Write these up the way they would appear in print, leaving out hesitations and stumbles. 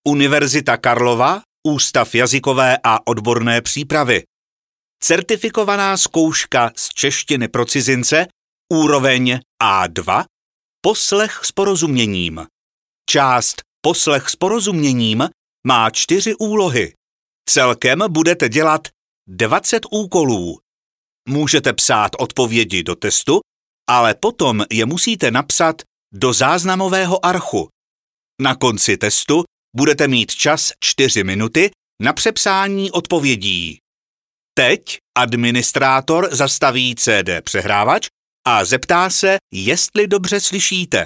Univerzita Karlova, Ústav jazykové a odborné přípravy. Certifikovaná zkouška z češtiny pro cizince, úroveň A2, poslech s porozuměním. Část poslech s porozuměním má 4 úlohy. Celkem budete dělat 20 úkolů. Můžete psát odpovědi do testu, ale potom je musíte napsat do záznamového archu. Na konci testu budete mít čas 4 minuty na přepsání odpovědí. Teď administrátor zastaví CD přehrávač a zeptá se, jestli dobře slyšíte.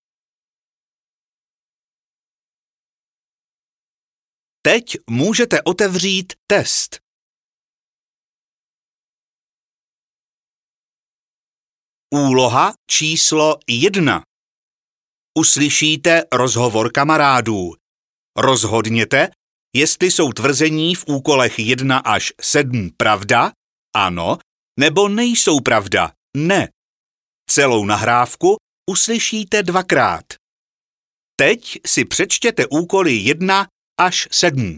Teď můžete otevřít test. Úloha číslo 1. Uslyšíte rozhovor kamarádů. Rozhodněte, jestli jsou tvrzení v úkolech 1 až 7 pravda, ano, nebo nejsou pravda, ne. Celou nahrávku uslyšíte 2krát. Teď si přečtěte úkoly 1 až 7.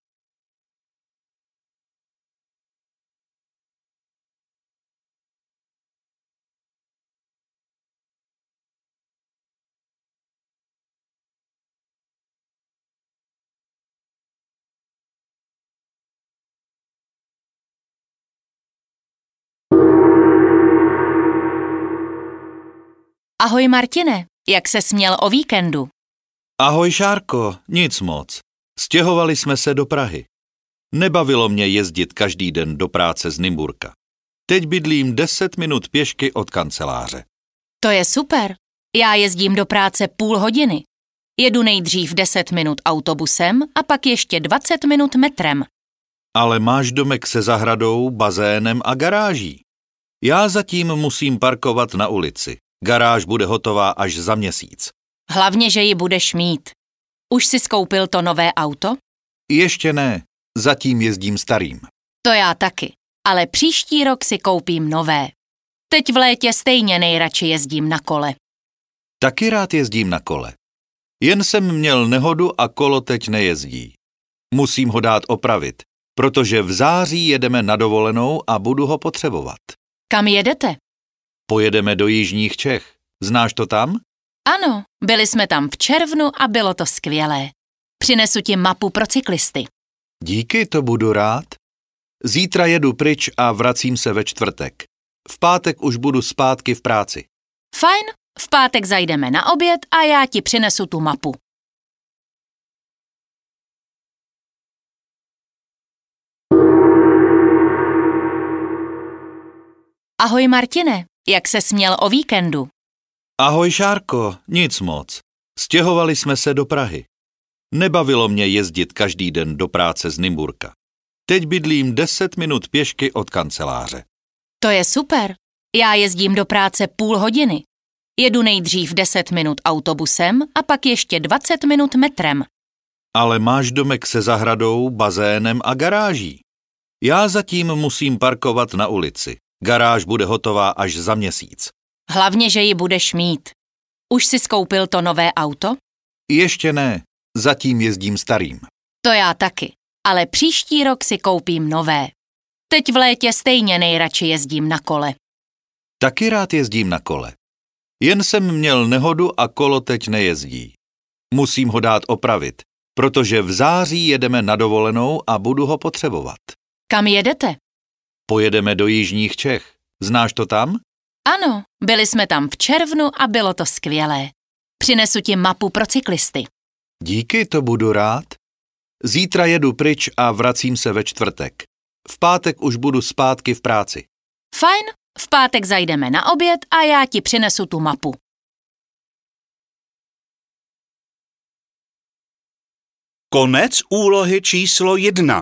Ahoj Martine, jak ses měl o víkendu? Ahoj Šárko, nic moc. Stěhovali jsme se do Prahy. Nebavilo mě jezdit každý den do práce z Nymburka. Teď bydlím 10 minut pěšky od kanceláře. To je super. Já jezdím do práce půl hodiny. Jedu nejdřív 10 minut autobusem a pak ještě 20 minut metrem. Ale máš domek se zahradou, bazénem a garáží. Já zatím musím parkovat na ulici. Garáž bude hotová až za měsíc. Hlavně, že ji budeš mít. Už jsi skoupil to nové auto? Ještě ne, zatím jezdím starým. To já taky, ale příští rok si koupím nové. Teď v létě stejně nejradši jezdím na kole. Taky rád jezdím na kole. Jen jsem měl nehodu a kolo teď nejezdí. Musím ho dát opravit, protože v září jedeme na dovolenou a budu ho potřebovat. Kam jedete? Pojedeme do jižních Čech. Znáš to tam? Ano, byli jsme tam v červnu a bylo to skvělé. Přinesu ti mapu pro cyklisty. Díky, to budu rád. Zítra jedu pryč a vracím se ve čtvrtek. V pátek už budu zpátky v práci. Fajn, v pátek zajdeme na oběd a já ti přinesu tu mapu. Ahoj Martine, jak ses měl o víkendu? Ahoj Šárko, nic moc. Stěhovali jsme se do Prahy. Nebavilo mě jezdit každý den do práce z Nymburka. Teď bydlím 10 minut pěšky od kanceláře. To je super. Já jezdím do práce půl hodiny. Jedu nejdřív 10 minut autobusem a pak ještě 20 minut metrem. Ale máš domek se zahradou, bazénem a garáží. Já zatím musím parkovat na ulici. Garáž bude hotová až za měsíc. Hlavně, že ji budeš mít. Už jsi skoupil to nové auto? Ještě ne, zatím jezdím starým. To já taky, ale příští rok si koupím nové. Teď v létě stejně nejradši jezdím na kole. Taky rád jezdím na kole. Jen jsem měl nehodu a kolo teď nejezdí. Musím ho dát opravit, protože v září jedeme na dovolenou a budu ho potřebovat. Kam jedete? Pojedeme do jižních Čech. Znáš to tam? Ano, byli jsme tam v červnu a bylo to skvělé. Přinesu ti mapu pro cyklisty. Díky, to budu rád. Zítra jedu pryč a vracím se ve čtvrtek. V pátek už budu zpátky v práci. Fajn, v pátek zajdeme na oběd a já ti přinesu tu mapu. Konec úlohy číslo 1.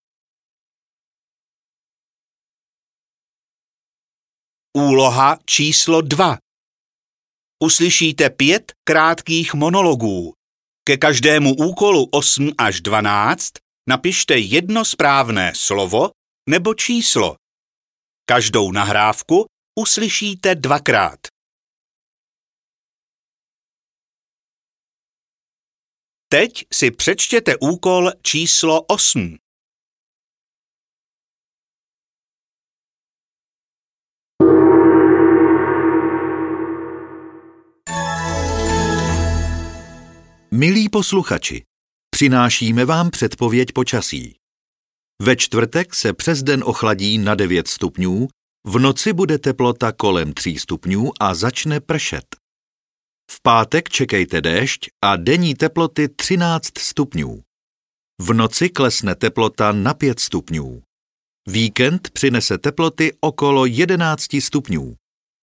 Úloha číslo 2. Uslyšíte 5 krátkých monologů. Ke každému úkolu 8 až 12 napište jedno správné slovo nebo číslo. Každou nahrávku uslyšíte 2krát. Teď si přečtěte úkol číslo 8. Milí posluchači, přinášíme vám předpověď počasí. Ve čtvrtek se přes den ochladí na 9 stupňů, v noci bude teplota kolem 3 stupňů a začne pršet. V pátek čekejte déšť a denní teploty 13 stupňů. V noci klesne teplota na 5 stupňů. Víkend přinese teploty okolo 11 stupňů.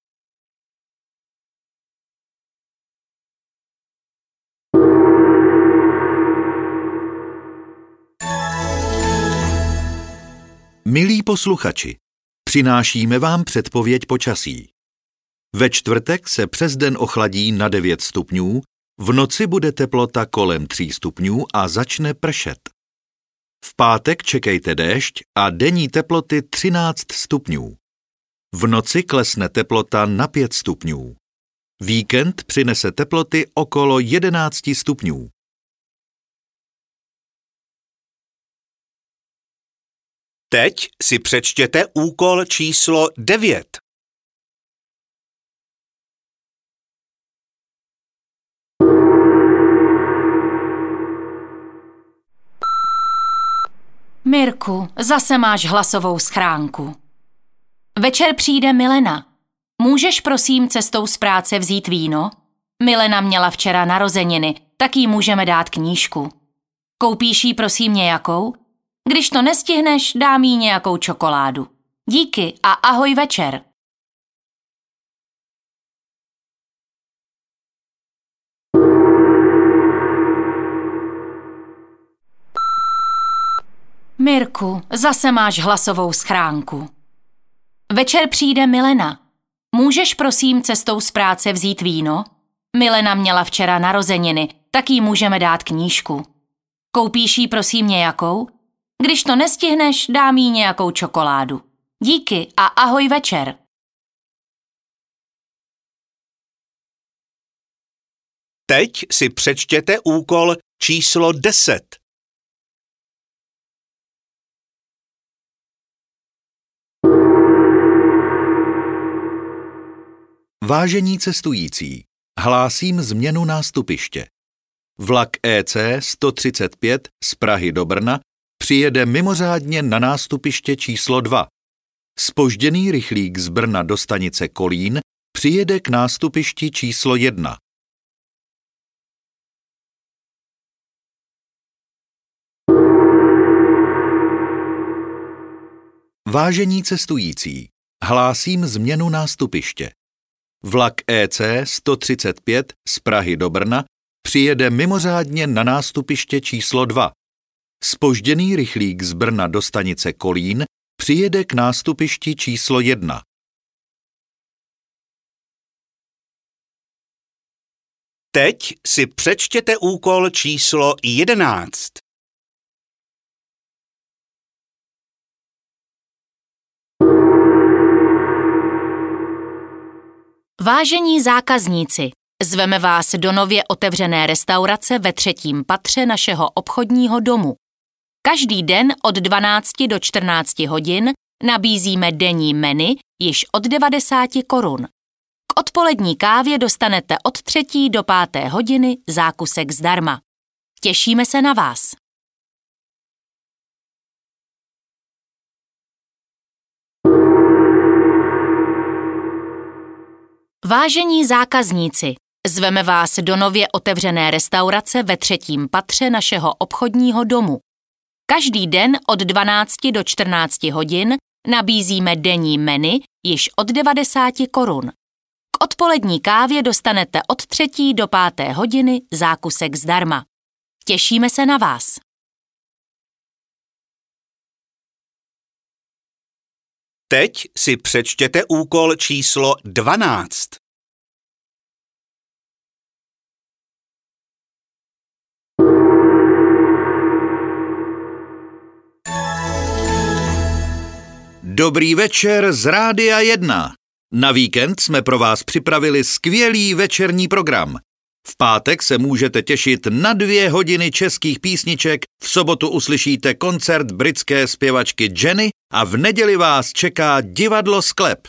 Milí posluchači, přinášíme vám předpověď počasí. Ve čtvrtek se přes den ochladí na 9 stupňů, v noci bude teplota kolem 3 stupňů a začne pršet. V pátek čekejte déšť a denní teploty 13 stupňů. V noci klesne teplota na 5 stupňů. Víkend přinese teploty okolo 11 stupňů. Teď si přečtěte úkol číslo 9. Mirku, zase máš hlasovou schránku. Večer přijde Milena. Můžeš prosím cestou z práce vzít víno? Milena měla včera narozeniny, tak jí můžeme dát knížku. Koupíš jí prosím nějakou? Když to nestihneš, dám jí nějakou čokoládu. Díky a ahoj večer. Mirku, zase máš hlasovou schránku. Večer přijde Milena. Můžeš prosím cestou z práce vzít víno? Milena měla včera narozeniny, tak jí můžeme dát knížku. Koupíš jí prosím nějakou? Když to nestihneš, dám jí nějakou čokoládu. Díky a ahoj večer. Teď si přečtěte úkol číslo 10. Vážení cestující, hlásím změnu nástupiště. Vlak EC 135 z Prahy do Brna přijede mimořádně na nástupiště číslo 2. Zpožděný rychlík z Brna do stanice Kolín přijede k nástupišti číslo 1. Vážení cestující, hlásím změnu nástupiště. Vlak EC 135 z Prahy do Brna přijede mimořádně na nástupiště číslo 2. Zpožděný rychlík z Brna do stanice Kolín přijede k nástupišti číslo 1. Teď si přečtěte úkol číslo 11. Vážení zákazníci, zveme vás do nově otevřené restaurace ve 3. patře našeho obchodního domu. Každý den od 12 do 14 hodin nabízíme denní menu již od 90 korun. K odpolední kávě dostanete od 3. do 5. hodiny zákusek zdarma. Těšíme se na vás. Vážení zákazníci, zveme vás do nově otevřené restaurace ve 3. patře našeho obchodního domu. Každý den od 12 do 14 hodin nabízíme denní menu již od 90 korun. K odpolední kávě dostanete od 3. do 5. hodiny zákusek zdarma. Těšíme se na vás. Teď si přečtěte úkol číslo 12. Dobrý večer z Rádia 1. Na víkend jsme pro vás připravili skvělý večerní program. V pátek se můžete těšit na 2 hodiny českých písniček, v sobotu uslyšíte koncert britské zpěvačky Jenny a v neděli vás čeká divadlo Sklep.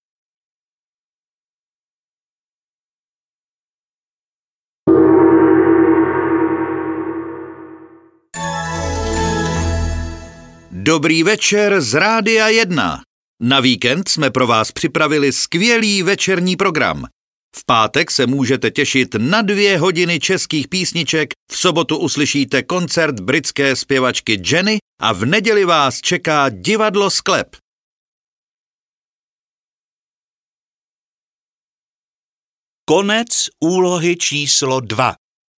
Dobrý večer z Rádia 1. Na víkend jsme pro vás připravili skvělý večerní program. V pátek se můžete těšit na 2 hodiny českých písniček, v sobotu uslyšíte koncert britské zpěvačky Jenny a v neděli vás čeká divadlo Sklep. Konec úlohy číslo 2.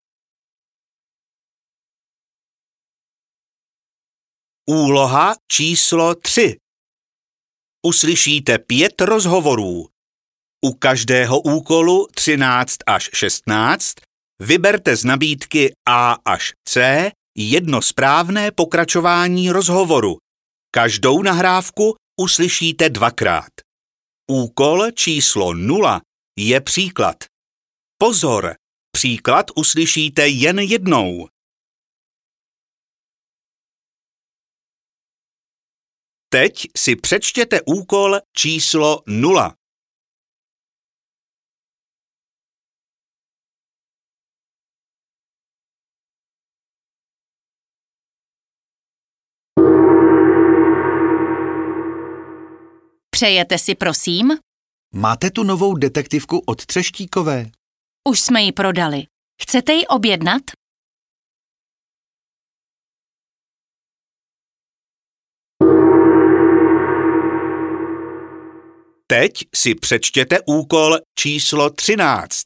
Úloha číslo 3. Uslyšíte 5 rozhovorů. U každého úkolu 13 až 16 vyberte z nabídky A až C jedno správné pokračování rozhovoru. Každou nahrávku uslyšíte 2krát. Úkol číslo 0 je příklad. Pozor, příklad uslyšíte jen jednou. Teď si přečtěte úkol číslo 0. Přejete si, prosím? Máte tu novou detektivku od Třeštíkové? Už jsme ji prodali. Chcete ji objednat? Teď si přečtěte úkol číslo 13.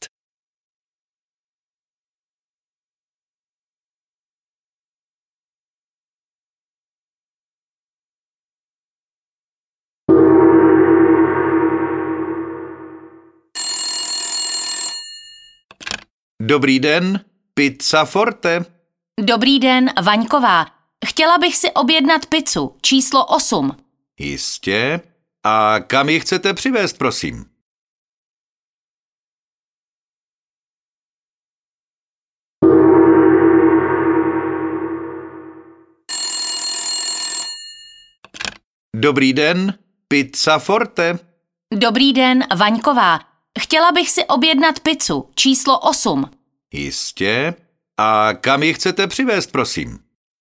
Dobrý den, pizza forte. Dobrý den, Vaňková. Chtěla bych si objednat pizzu, číslo 8. Jistě. A kam ji chcete přivést, prosím? Dobrý den, pizza forte. Dobrý den, Vaňková. Chtěla bych si objednat pizzu, číslo 8. Jistě. A kam ji chcete přivést, prosím?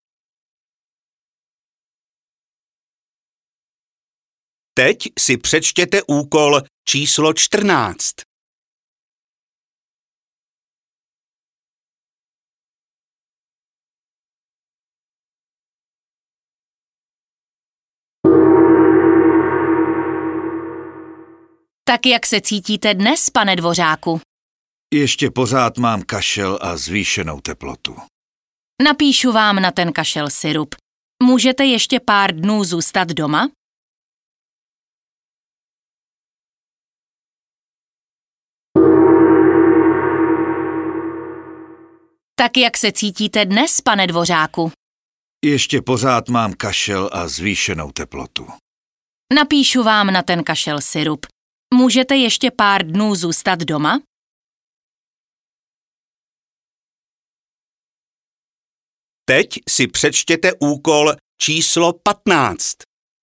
Teď si přečtěte úkol číslo 14. Tak jak se cítíte dnes, pane Dvořáku? Ještě pořád mám kašel a zvýšenou teplotu. Napíšu vám na ten kašel sirup. Můžete ještě pár dnů zůstat doma? Tak jak se cítíte dnes, pane Dvořáku? Ještě pořád mám kašel a zvýšenou teplotu. Napíšu vám na ten kašel sirup. Můžete ještě pár dnů zůstat doma? Teď si přečtěte úkol číslo 15.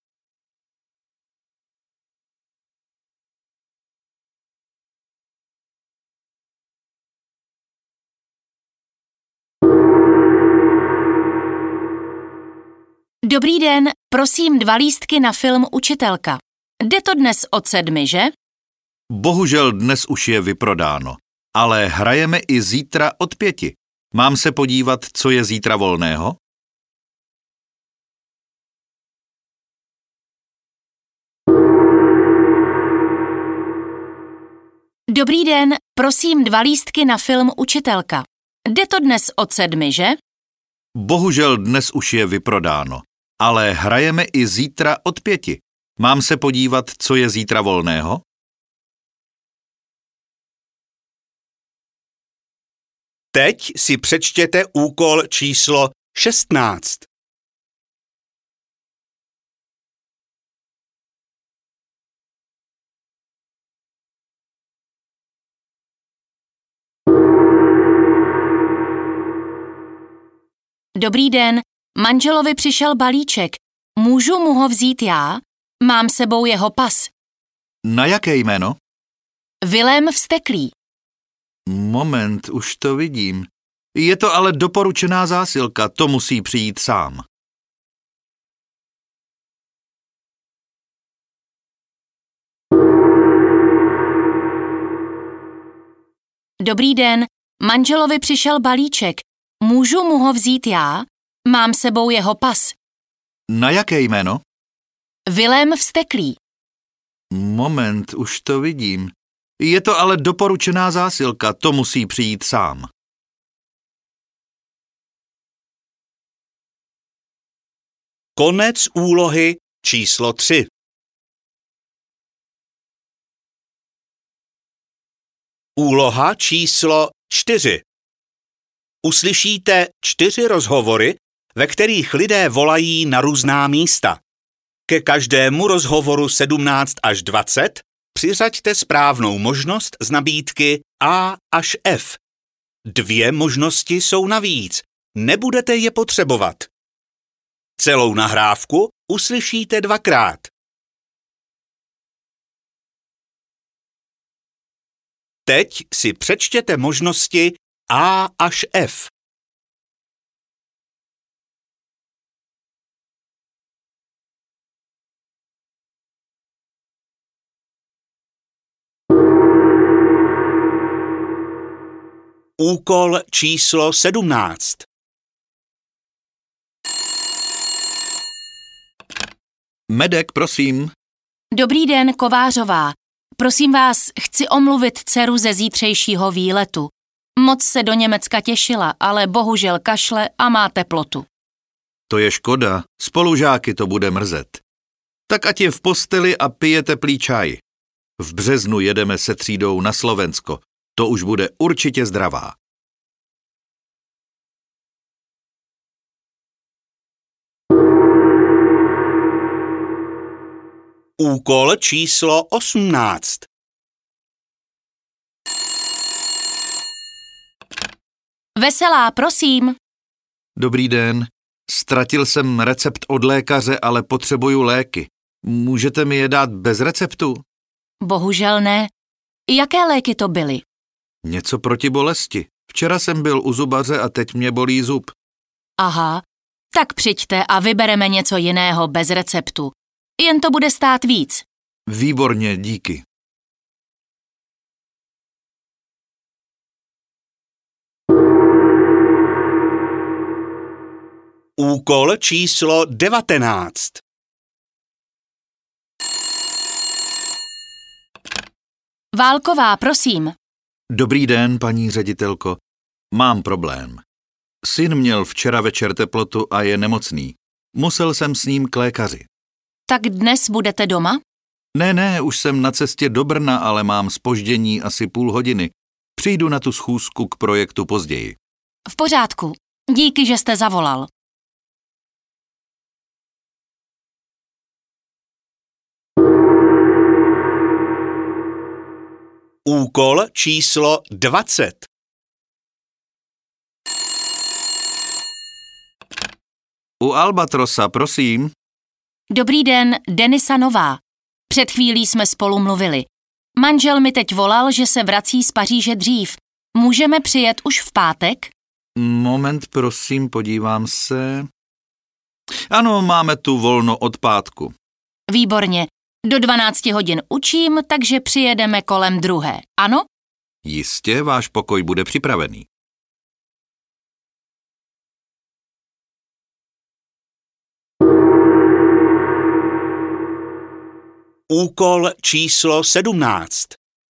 Dobrý den, prosím 2 lístky na film Učitelka. Jde to dnes od 7, že? Bohužel dnes už je vyprodáno, ale hrajeme i zítra od 5. Mám se podívat, co je zítra volného? Dobrý den, prosím 2 lístky na film Učitelka. Jde to dnes od 7, že? Bohužel dnes už je vyprodáno, ale hrajeme i zítra od 5. Mám se podívat, co je zítra volného? Teď si přečtěte úkol číslo 16. Dobrý den, manželovi přišel balíček. Můžu mu ho vzít já? Mám sebou jeho pas. Na jaké jméno? Vilém Vzteklý. Moment, už to vidím. Je to ale doporučená zásilka, to musí přijít sám. Dobrý den, manželovi přišel balíček. Můžu mu ho vzít já? Mám sebou jeho pas. Na jaké jméno? Vilém Vzteklý. Moment, už to vidím. Je to ale doporučená zásilka, to musí přijít sám. Konec úlohy číslo 3. Úloha číslo 4. Uslyšíte 4 rozhovory, ve kterých lidé volají na různá místa. Ke každému rozhovoru 17 až 20 přiřaďte správnou možnost z nabídky A až F. 2 možnosti jsou navíc, nebudete je potřebovat. Celou nahrávku uslyšíte 2krát. Teď si přečtěte možnosti A až F. Úkol číslo 17. Medek, prosím. Dobrý den, Kovářová. Prosím vás, chci omluvit dceru ze zítřejšího výletu. Moc se do Německa těšila, ale bohužel kašle a má teplotu. To je škoda, spolužáky to bude mrzet. Tak ať je v posteli a pije teplý čaj. V březnu jedeme se třídou na Slovensko. To už bude určitě zdravá. Úkol číslo 18. Veselá, prosím. Dobrý den. Ztratil jsem recept od lékaře, ale potřebuju léky. Můžete mi je dát bez receptu? Bohužel ne. Jaké léky to byly? Něco proti bolesti. Včera jsem byl u zubaře a teď mě bolí zub. Aha, tak přijďte a vybereme něco jiného bez receptu. Jen to bude stát víc. Výborně, díky. Úkol číslo 19. Válková, prosím. Dobrý den, paní ředitelko. Mám problém. Syn měl včera večer teplotu a je nemocný. Musel jsem s ním k lékaři. Tak dnes budete doma? Ne, už jsem na cestě do Brna, ale mám zpoždění asi půl hodiny. Přijdu na tu schůzku k projektu později. V pořádku. Díky, že jste zavolal. Úkol číslo 20. U Albatrosa, prosím. Dobrý den, Denisa Nová. Před chvílí jsme spolu mluvili. Manžel mi teď volal, že se vrací z Paříže dřív. Můžeme přijet už v pátek? Moment, prosím, podívám se. Ano, máme tu volno od pátku. Výborně. Do 12 hodin učím, takže přijedeme kolem 2. Ano? Jistě, váš pokoj bude připravený. Úkol číslo 17.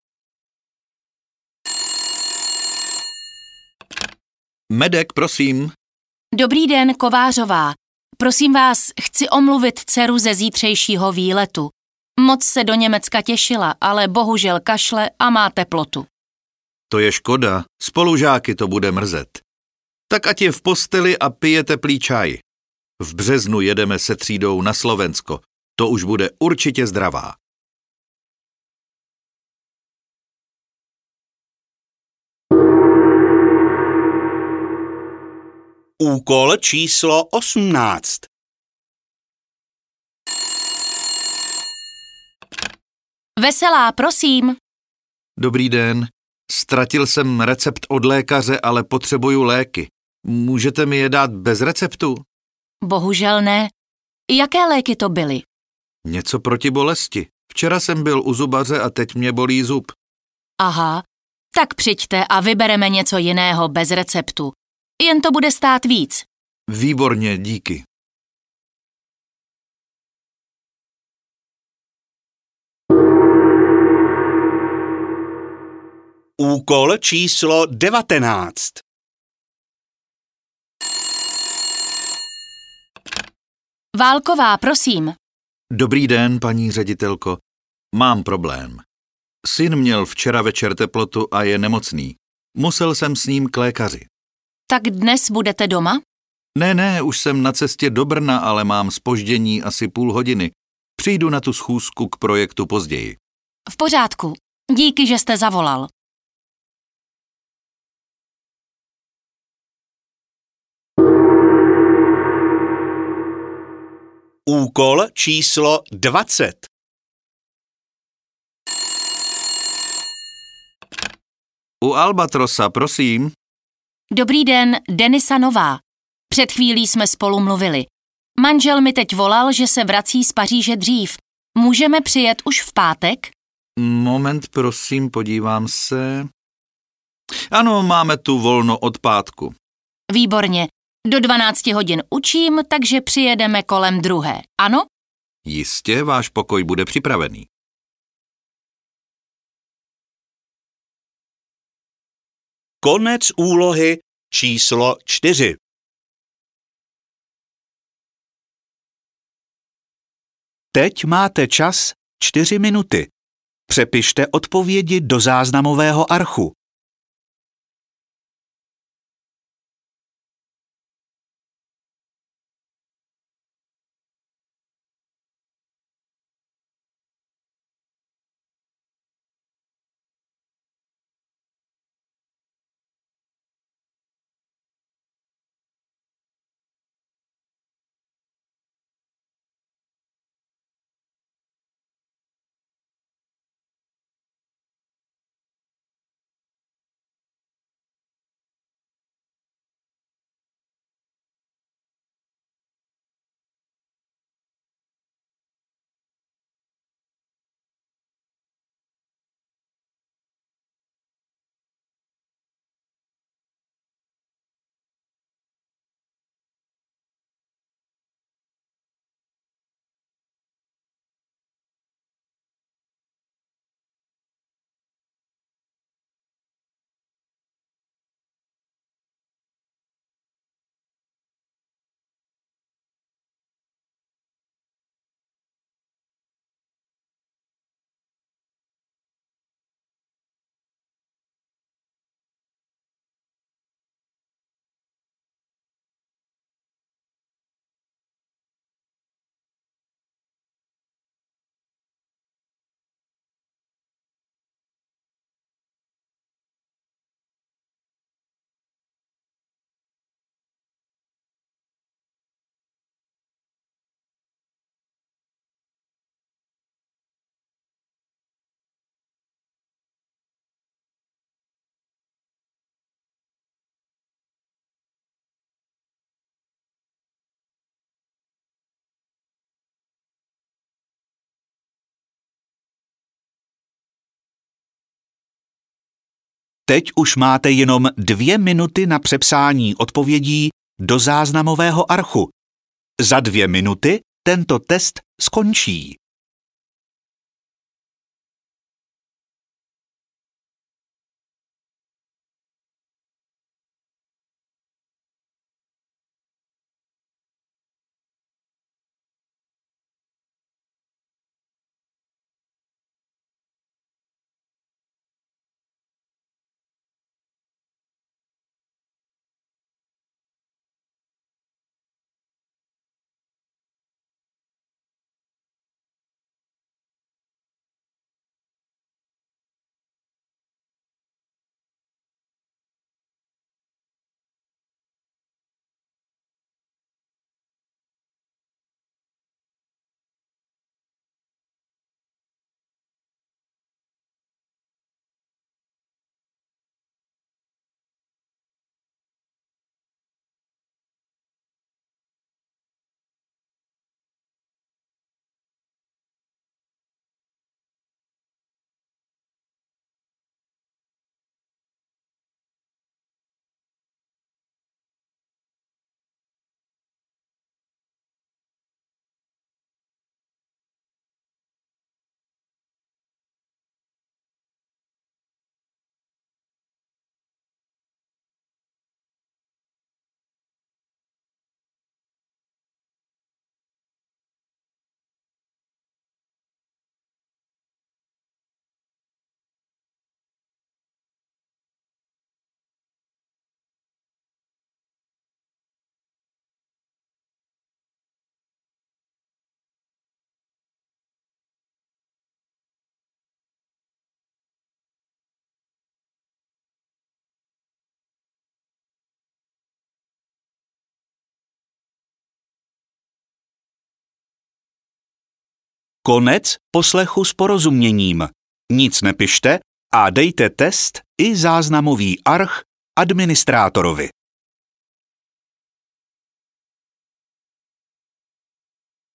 Medek, prosím. Dobrý den, Kovářová. Prosím vás, chci omluvit dceru ze zítřejšího výletu. Moc se do Německa těšila, ale bohužel kašle a má teplotu. To je škoda, spolužáky to bude mrzet. Tak ať je v posteli a pije teplý čaj. V březnu jedeme se třídou na Slovensko. To už bude určitě zdravá. Úkol číslo 18. Veselá, prosím. Dobrý den. Ztratil jsem recept od lékaře, ale potřebuju léky. Můžete mi je dát bez receptu? Bohužel ne. Jaké léky to byly? Něco proti bolesti. Včera jsem byl u zubaře a teď mě bolí zub. Aha, tak přijďte a vybereme něco jiného bez receptu. Jen to bude stát víc. Výborně, díky. Úkol číslo 19. Válková, prosím. Dobrý den, paní ředitelko. Mám problém. Syn měl včera večer teplotu a je nemocný. Musel jsem s ním k lékaři. Tak dnes budete doma? Ne, už jsem na cestě do Brna, ale mám zpoždění asi půl hodiny. Přijdu na tu schůzku k projektu později. V pořádku. Díky, že jste zavolal. Úkol číslo 20. U Albatrosa, prosím. Dobrý den, Denisa Nová. Před chvílí jsme spolu mluvili. Manžel mi teď volal, že se vrací z Paříže dřív. Můžeme přijet už v pátek? Moment, prosím, podívám se. Ano, máme tu volno od pátku. Výborně. Do 12 hodin učím, takže přijedeme kolem 2. Ano? Jistě, váš pokoj bude připravený. Konec úlohy číslo 4. Teď máte čas 4 minuty. Přepište odpovědi do záznamového archu. Teď už máte jenom 2 minuty na přepsání odpovědí do záznamového archu. Za 2 minuty tento test skončí. Konec poslechu s porozuměním. Nic nepište a dejte test i záznamový arch administrátorovi.